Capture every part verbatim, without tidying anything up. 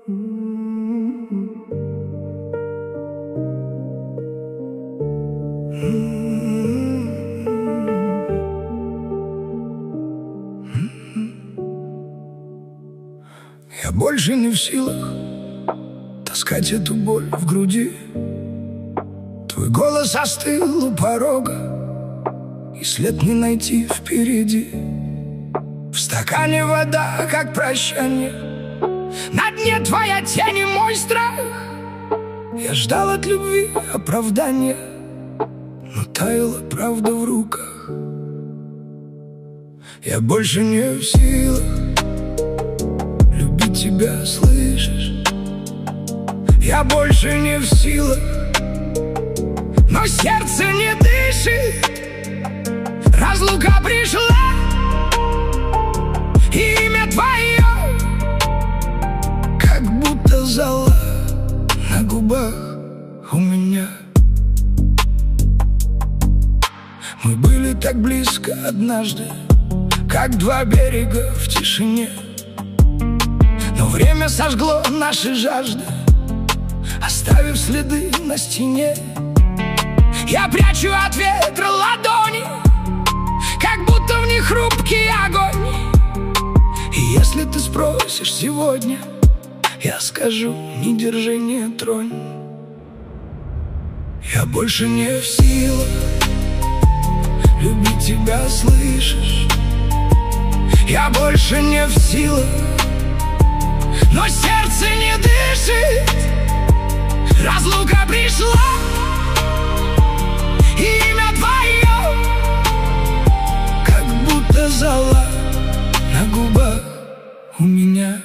Я больше не в силах таскать эту боль в груди. Твой голос остыл у порога, и след не найти впереди. В стакане вода, как прощание, на дне твоя тень и мой страх. Я ждал от любви оправдания, но таяла правда в руках. Я больше не в силах любить тебя, слышишь? Я больше не в силах, но сердце не дышит. Разлука пришла, и имя твое как будто зола на губах у меня. Мы были так близко однажды, как два берега в тишине. Но время сожгло наши жажды, оставив следы на стене. Я прячу от ветра ладони, как будто в них хрупкий огонь. И если ты спросишь сегодня, я скажу: не держи, не тронь. Я больше не в силах любить тебя, слышишь? Я больше не в силах, но сердце не дышит. Разлука пришла, и имя твое как будто зола на губах у меня.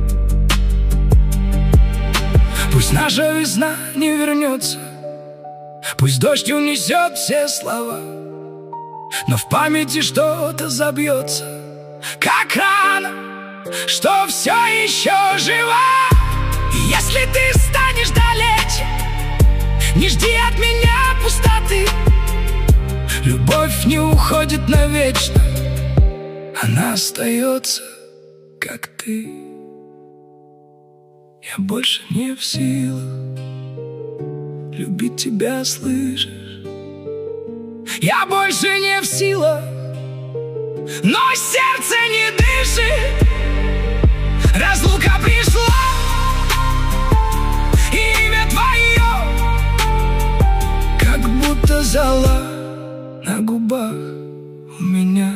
Пусть наша весна не вернется, пусть дождь унесет все слова, но в памяти что-то забьется, как рана, что все еще жива. И если ты станешь далече, не жди от меня пустоты. Любовь не уходит навечно, она остается, как ты. Я больше не в силах любить тебя, слышишь? Я больше не в силах, но сердце не дышит. Разлука пришла, и имя твое как будто зола на губах у меня.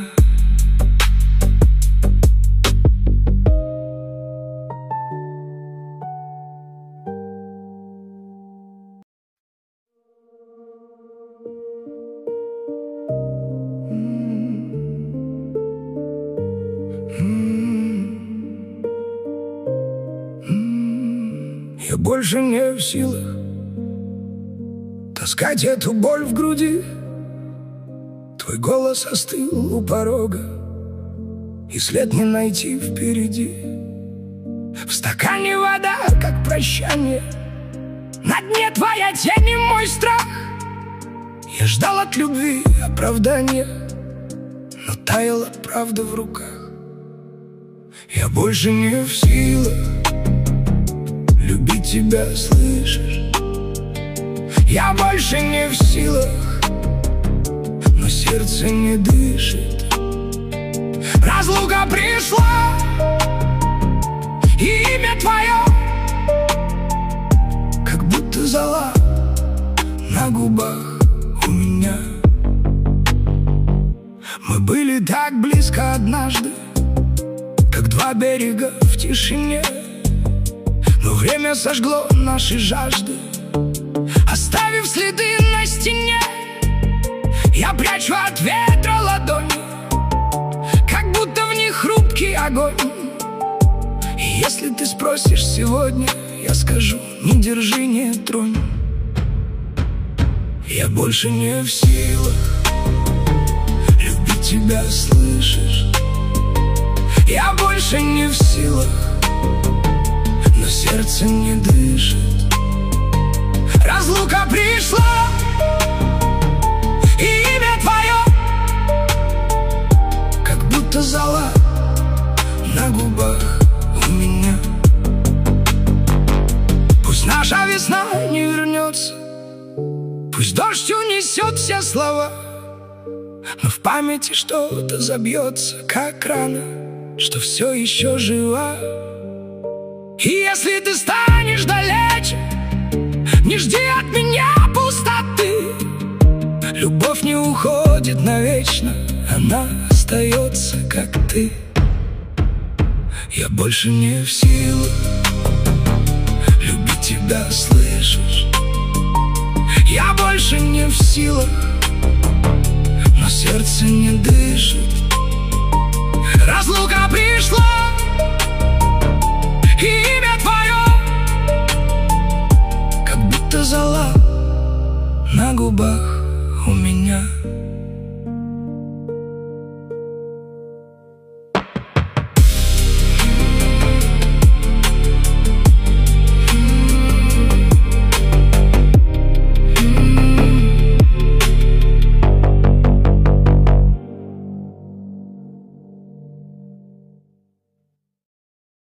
Я больше не в силах таскать эту боль в груди. Твой голос остыл у порога, и след не найти впереди. В стакане вода, как прощание, на дне твоя тень и мой страх. Я ждал от любви оправдания, но таяла правда в руках. Я больше не в силах любить тебя, слышишь? Я больше не в силах, но сердце не дышит. Разлука пришла, и имя твое как будто зола на губах у меня. Мы были так близко однажды, как два берега в тишине. Но время сожгло наши жажды, оставив следы на стене. Я прячу от ветра ладони, как будто в них хрупкий огонь. И если ты спросишь сегодня, я скажу: не держи, не тронь. Я больше не в силах любить тебя, слышишь? Я больше не в силах, но сердце не дышит. Разлука пришла, и имя твое как будто зола на губах у меня. Пусть дождь унесет все слова, но в памяти что-то забьется, как рана, что все еще жива. И если ты станешь далече, не жди от меня пустоты. Любовь не уходит навечно, она остается, как ты. Я больше не в силах любить тебя, слышишь? Я больше не в силах, но сердце не дышит. Разлука пришла, и имя твое как будто зола на губах у меня.